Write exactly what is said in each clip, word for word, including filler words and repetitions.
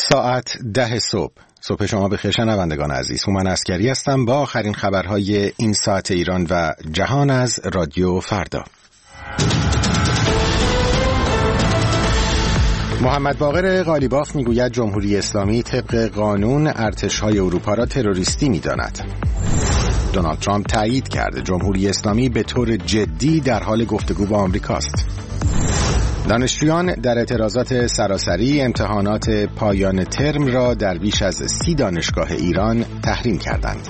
ساعت ده صبح. صبح شما بخیر شنوندگان عزیز. هومن عسکری هستم با آخرین خبرهای این ساعت ایران و جهان از رادیو فردا. محمد باقر قالیباف میگوید جمهوری اسلامی طبق قانون ارتش‌های اروپا را تروریستی می‌داند. دونالد ترامپ تایید کرده جمهوری اسلامی به طور جدی در حال گفتگو با آمریکاست. دانشجویان در اعتراضات سراسری امتحانات پایان ترم را در بیش از سی دانشگاه ایران تحریم کردند.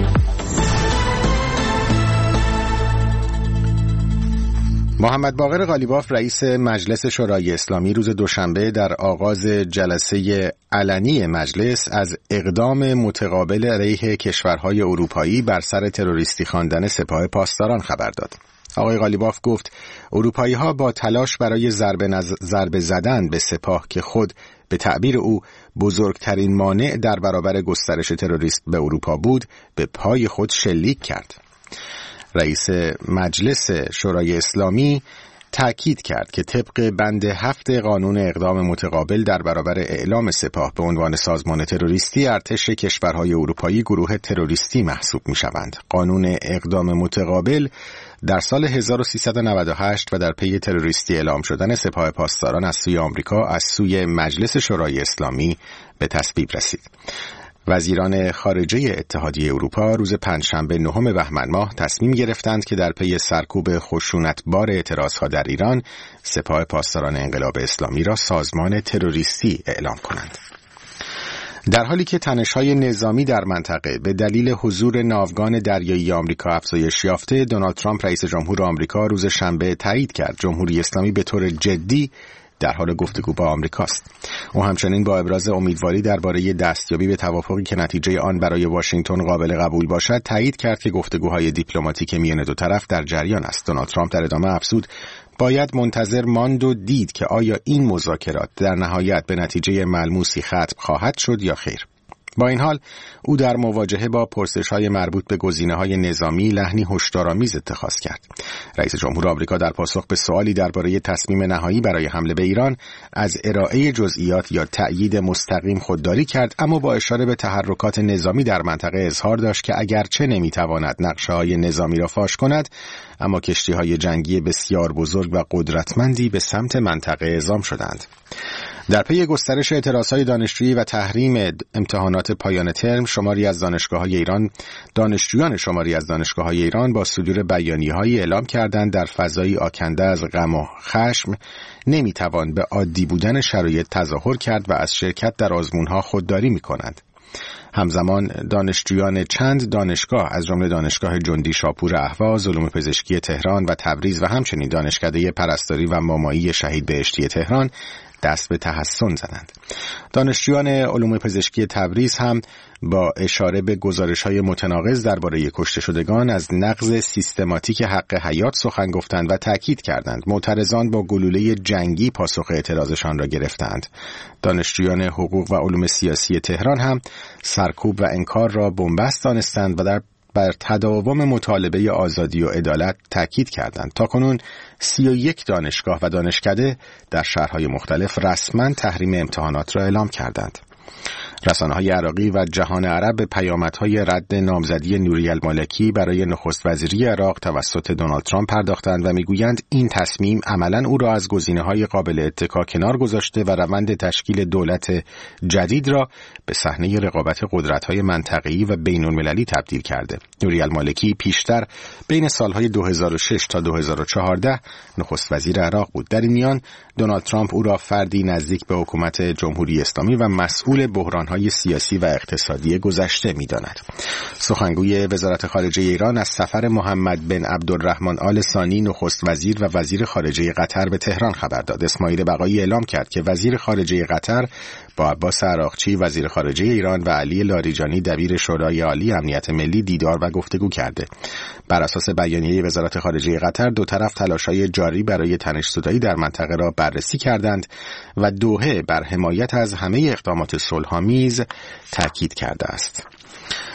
محمد باقر قالیباف رئیس مجلس شورای اسلامی روز دوشنبه در آغاز جلسه علنی مجلس از اقدام متقابل علیه کشورهای اروپایی بر سر تروریستی خواندن سپاه پاسداران خبر داد. آقای قالیباف گفت اروپایی ها با تلاش برای ضربه نز... ضربه زدن به سپاه که خود به تعبیر او بزرگترین مانع در برابر گسترش تروریسم به اروپا بود به پای خود شلیک کرد. رئیس مجلس شورای اسلامی تأکید کرد که طبق بند هفت قانون اقدام متقابل در برابر اعلام سپاه به عنوان سازمان تروریستی، ارتش کشورهای اروپایی گروه تروریستی محسوب می شوند. قانون اقدام متقابل در سال هزار و سیصد و نود و هشت و در پی تروریستی اعلام شدن سپاه پاسداران از سوی آمریکا از سوی مجلس شورای اسلامی به تصویب رسید. وزیران خارجه اتحادیه اروپا روز پنجشنبه نهم بهمن ماه تصمیم گرفتند که در پی سرکوب خشونتبار اعتراضها در ایران سپاه پاسداران انقلاب اسلامی را سازمان تروریستی اعلام کنند. در حالی که تنش‌های نظامی در منطقه به دلیل حضور ناوگان دریایی آمریکا افزایش یافته، دونالد ترامپ رئیس جمهور آمریکا روز شنبه تایید کرد جمهوری اسلامی به طور جدی در حال گفتگو با آمریکاست. او همچنین با ابراز امیدواری درباره دستیابی به توافقی که نتیجه آن برای واشنگتن قابل قبول باشد، تایید کرد که گفتگوهای دیپلماتیک میان دو طرف در جریان است. دونالد ترامپ در ادامه افزود باید منتظر ماند و دید که آیا این مذاکرات در نهایت به نتیجه ملموسی ختم خواهد شد یا خیر. با این حال او در مواجهه با پرسش‌های مربوط به گزینه‌های نظامی لحنی هشدارآمیز اتخاذ کرد. رئیس جمهور آمریکا در پاسخ به سوالی درباره تصمیم نهایی برای حمله به ایران از ارائه جزئیات یا تأیید مستقیم خودداری کرد، اما با اشاره به تحرکات نظامی در منطقه اظهار داشت که اگرچه نمی‌تواند نقشه‌های نظامی را فاش کند، اما کشتی‌های جنگی بسیار بزرگ و قدرتمندی به سمت منطقه اعزام شدند. در پی گسترش اعتراضهای دانشجویی و تحریم امتحانات پایان ترم، شماری از دانشگاه‌های ایران دانشجویان شماری از دانشگاه‌های ایران با صدور بیانیه‌هایی اعلام کردند در فضایی آکنده از غم و خشم نمی‌توان به عادی بودن شرایط تظاهر کرد و از شرکت در آزمون‌ها خودداری می‌کنند. همزمان دانشجویان چند دانشگاه از جمله دانشگاه جندی شاپور اهواز، علوم پزشکی تهران و تبریز و همچنین دانشکده پرستاری و مامایی شهید بهشتی تهران دست به تحسن زدند. دانشجویان علوم پزشکی تبریز هم با اشاره به گزارش‌های متناقض درباره کشته شدگان از نقض سیستماتیک حق حیات سخن گفتند و تاکید کردند معترضان با گلوله جنگی پاسخ اعتراضشان را گرفتند. دانشجویان حقوق و علوم سیاسی تهران هم سرکوب و انکار را بن‌بست دانستند و در بر تداوم مطالبه آزادی و عدالت تاکید کردند. تاکنون سی و یک دانشگاه و دانشکده در شهرهای مختلف رسما تحریم امتحانات را اعلام کردند. رسانه‌های عراقی و جهان عرب به پیامدهای رد نامزدی نوری المالکی برای نخست وزیری عراق توسط دونالد ترامپ پرداختند و میگویند این تصمیم عملاً او را از گزینه‌های قابل اتکا کنار گذاشته و روند تشکیل دولت جدید را به صحنه رقابت قدرت‌های منطقه‌ای و بین‌المللی تبدیل کرده. نوری المالکی پیشتر بین سالهای دو هزار و شش تا دو هزار و چهارده نخست وزیر عراق بود. در این میان دونالد ترامپ او را فردی نزدیک به حکومت جمهوری اسلامی و مسئول بحران‌های سیاسی و اقتصادی گذشته می‌داند. سخنگوی وزارت خارجه ایران از سفر محمد بن عبدالرحمن آل ثانی نخست وزیر و وزیر خارجه قطر به تهران خبر داد. اسماعیل بقایی اعلام کرد که وزیر خارجه قطر با عباس عراقچی وزیر خارجه ایران و علی لاریجانی دبیر شورای عالی امنیت ملی دیدار و گفتگو کرده. بر اساس بیانیه وزارت خارجه قطر دو طرف تلاش‌های جاری برای تنش‌زدایی در منطقه را بررسی کردند و دوحه بر حمایت از همه اقدامات صلح‌آمیز تاکید کرده است.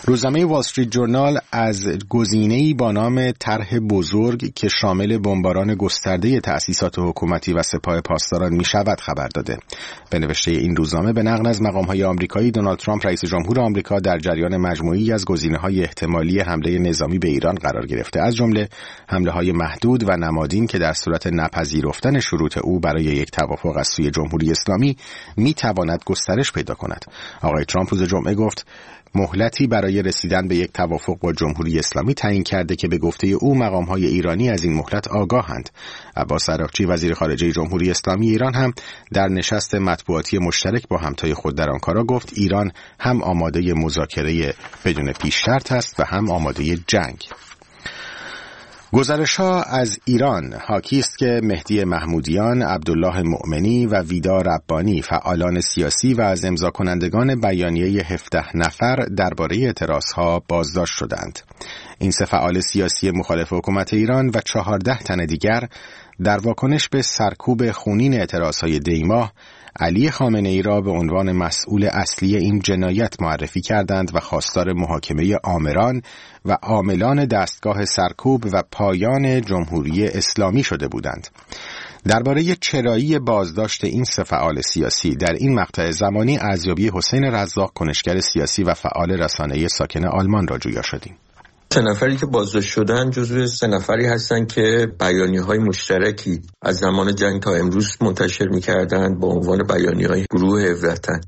روزنامه وال استریت جورنال از گزینه‌ای با نام طرح بزرگ که شامل بمباران گسترده تأسیسات حکومتی و سپاه پاسداران می‌شود خبر داده. به نوشته این روزنامه به نقل از مقام‌های آمریکایی، دونالد ترامپ رئیس جمهور آمریکا در جریان مجموعی از گزینه‌های احتمالی حمله نظامی به ایران قرار گرفته، از جمله حمله‌های محدود و نمادین که در صورت نپذیرفتن شروط او برای یک توافق از سوی جمهوری اسلامی می‌تواند گسترش پیدا کند. آقای ترامپ روز جمعه گفت مهلتی برای رسیدن به یک توافق با جمهوری اسلامی تعیین کرده که به گفته او مقام‌های ایرانی از این مهلت آگاهند. عباس عراقچی وزیر خارجه جمهوری اسلامی ایران هم در نشست مطبوعاتی مشترک با همتای خود در آنکارا گفت ایران هم آماده مذاکره بدون پیش شرط است و هم آماده جنگ. گزارش‌ها از ایران حاکی است که مهدی محمودیان، عبدالله مؤمنی و ویدا ربانی فعالان سیاسی و از امضا کنندگان بیانیه هفده نفر درباره اعتراضها بازداشت شدند. این سه فعال سیاسی مخالف حکومت ایران و چهارده تن دیگر در واکنش به سرکوب خونین اعتراضهای دیماه علی خامنه‌ای را به عنوان مسئول اصلی این جنایت معرفی کردند و خواستار محاکمه آمران و عاملان دستگاه سرکوب و پایان جمهوری اسلامی شده بودند. درباره چرایی بازداشت این سه فعال سیاسی در این مقطع زمانی ارزیابی حسین رزاق، کنشگر سیاسی و فعال رسانه‌ای ساکن آلمان را جویا شدیم. سه نفری که بازداشت شدن جزو سه نفری هستن که بیانیه‌های مشترکی از زمان جنگ تا امروز منتشر می‌کردند با عنوان بیانیه‌های گروه هفده تن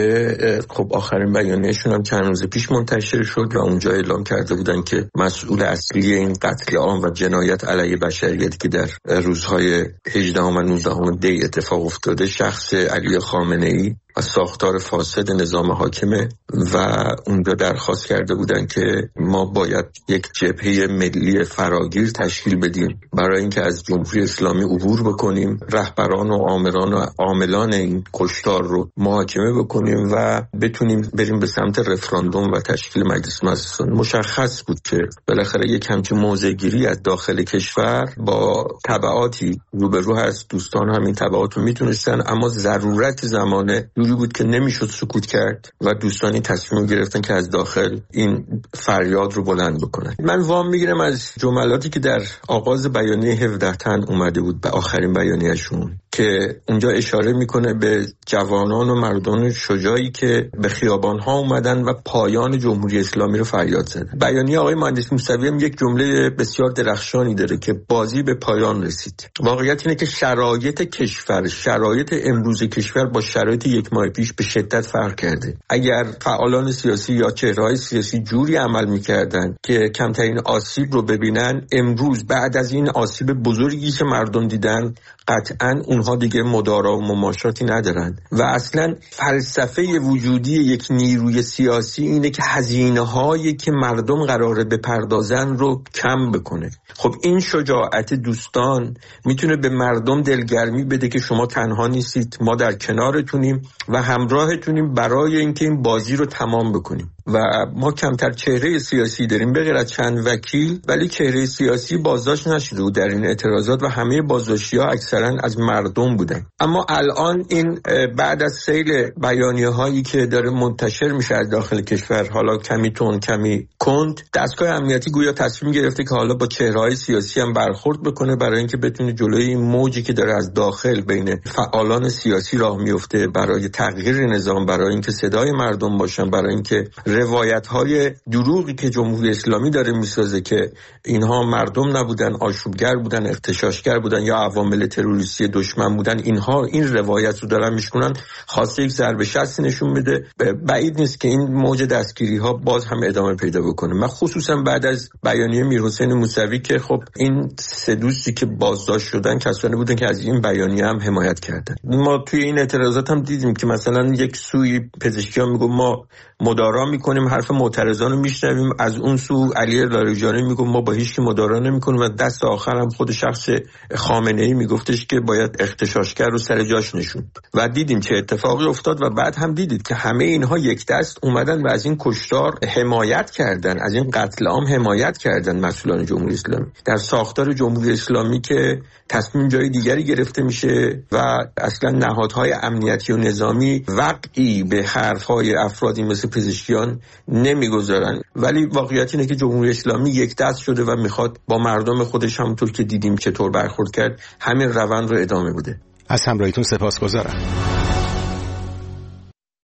که خب آخرین بیانیه‌شون هم چند روز پیش منتشر شد و اونجا اعلام کرده بودن که مسئول اصلی این قتل عام و جنایت علیه بشریت که در روزهای هجدهم و نوزدهم دی اتفاق افتاده شخص علی خامنه‌ای و ساختار فاسد نظام حاکمه و اونجا درخواست کرده بودن که ما باید یک جبهه ملی فراگیر تشکیل بدیم برای اینکه از جمهوری اسلامی عبور بکنیم، رهبران و آمران و عاملان این کشتار رو محاکمه بکنیم و بتونیم بریم به سمت رفراندوم و تشکیل مجلس مؤسسان. مشخص بود که بالاخره یک همچین موضع‌گیری از داخل کشور با تبعاتی روبرو هست. دوستان هم این تبعات رو میتونستن، اما ضرورت زمانه جوری بود که نمیشد سکوت کرد و دوستانی تصمیم گرفتن که از داخل این فریاد رو بلند بکنن. من وام میگیرم از جملاتی که در آغاز بیانیه هفده تن اومده بود به آخرین بیانیه‌شون که اونجا اشاره میکنه به جوانان و مردان شجاعی که به خیابان‌ها اومدن و پایان جمهوری اسلامی رو فریاد زدن. بیانیه آقای مهندس موسوی هم یک جمله بسیار درخشانی داره که بازی به پایان رسید. واقعیت اینه که شرایط کشور، شرایط امروز کشور با شرایط یک ماه پیش به شدت فرق کرده. اگر فعالان سیاسی یا چهره‌های سیاسی جوری عمل می‌کردند که کمترین آسیب رو ببینن، امروز بعد از این آسیب بزرگی که مردم دیدن قطعاً اونها دیگه مدارا و مماشاتی ندارن و اصلاً فلسفه وجودی یک نیروی سیاسی اینه که هزینه‌هایی که مردم قراره بپردازن رو کم بکنه. خب این شجاعت دوستان میتونه به مردم دلگرمی بده که شما تنها نیستید، ما در کنارتونیم و همراهتونیم برای اینکه این بازی رو تمام بکنیم. و ما کمتر چهره سیاسی داریم به غیر از چند وکیل، ولی چهره سیاسی بازداشت نشده بود در این اعتراضات و همه بازداشتی‌ها اکثرا از مردم بودن. اما الان این بعد از سیل بیانیه‌هایی که داره منتشر میشه از داخل کشور، حالا کمی تون کمی کند، دستگاه امنیتی گویا تصمیم گرفته که حالا با چهره‌های سیاسی هم برخورد بکنه برای اینکه بتونه جلوی این موجی که داره از داخل بین فعالان سیاسی راه میفته برای تغییر نظام، برای اینکه صدای مردم باشن، برای اینکه روایت‌های دروغی که جمهوری اسلامی داره میسازه که اینها مردم نبودن، آشوبگر بودن، اغتشاشگر بودن یا عوامل تروریستی دشمن بودن، اینها این روایت رو دارن میشکنن، خواسته یک ضربه شستی نشون بده. بعید نیست که این موج دستگیری‌ها باز هم ادامه پیدا بکنه. من خصوصا بعد از بیانیه میرحسین موسوی که خب این سه دوستی که بازداشت شدن کسانی بودن که از این بیانیه هم حمایت کردن. ما توی این اعتراضات هم دیدیم که مثلا یک سوی پزشکیان میگه ما مدارا میکنیم، حرف معترضان رو میشنویم، از اون سو علی لاریجانی میگه ما با هیچ کی مدارا نمیکنیم و دست آخر هم خود شخص خامنه‌ای میگفتش که باید اغتشاشگر رو سر جاش نشون. و دیدیم چه اتفاقی افتاد و بعد هم دیدید که همه اینها یک دست اومدن و از این کشتار حمایت کردن، از این قتل عام حمایت کردن مسئولان جمهوری اسلامی در ساختار جمهوری اسلامی که تصمیم جای دیگری گرفته میشه و اصلا نهادهای امنیتی و نظامی وقعی به حرفهای افرادی مثل پزشکیان امکان نمیگذارن. ولی واقعیت اینه که جمهوری اسلامی یک دست شده و میخواد با مردم خودش همونطور که دیدیم چطور برخورد کرد همین روند رو ادامه بده. از همراهیتون سپاسگزارم.